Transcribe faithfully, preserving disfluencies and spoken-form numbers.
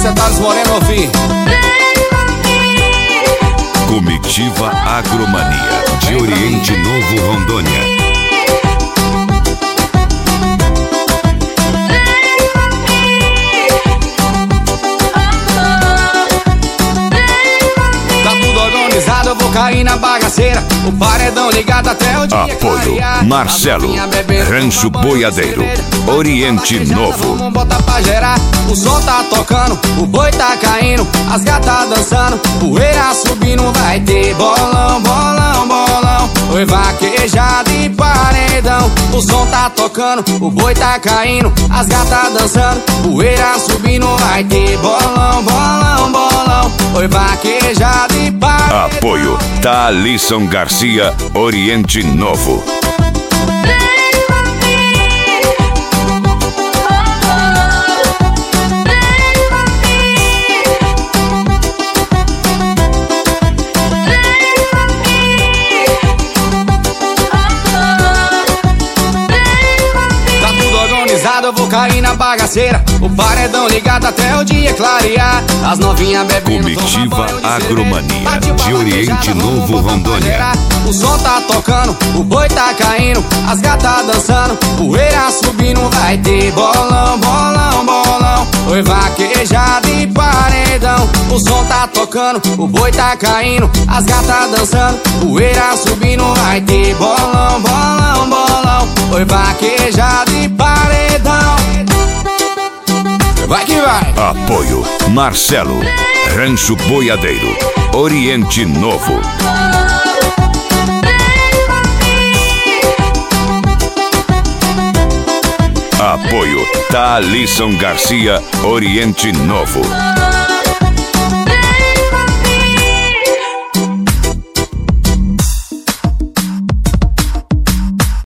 sequência, Thales Moreno ouvi. Comitiva Agromania, de Oriente Novo, Rondônia. Eu vou cair na bagaceira, o paredão ligado até o dia. Apoio Marcelo, Rancho Boiadeiro, Oriente Novo. Vamos botar pra gerar, o som tá tocando, o boi tá caindo, as gatas dançando, poeira subindo, vai ter bolão, bolão, bolão. Oi, vaquejada e paredão. O som tá tocando, o boi tá caindo, as gatas dançando, poeira subindo, vai ter bolão, bolão, bolão. Oi, vaquejada e paredão. Apoio Thalisson Garcia, Oriente Novo. Eu vou cair na bagaceira, o paredão ligado até o dia clarear. As novinhas bebendo. Comitiva Agromania, de Oriente Novo, Rondônia. O som tá tocando, o boi tá caindo, as gatas dançando, poeira subindo, vai ter bolão, bolão, bolão. Oi, vaquejada e paredão. O som tá tocando, o boi tá caindo, as gatas dançando, poeira subindo, vai ter bolão, bolão, bolão. Oi, vaquejada e paredão. Vai que vai. Apoio Marcelo, Rancho Boiadeiro, Oriente Novo. Apoio Thalisson Garcia, Oriente Novo.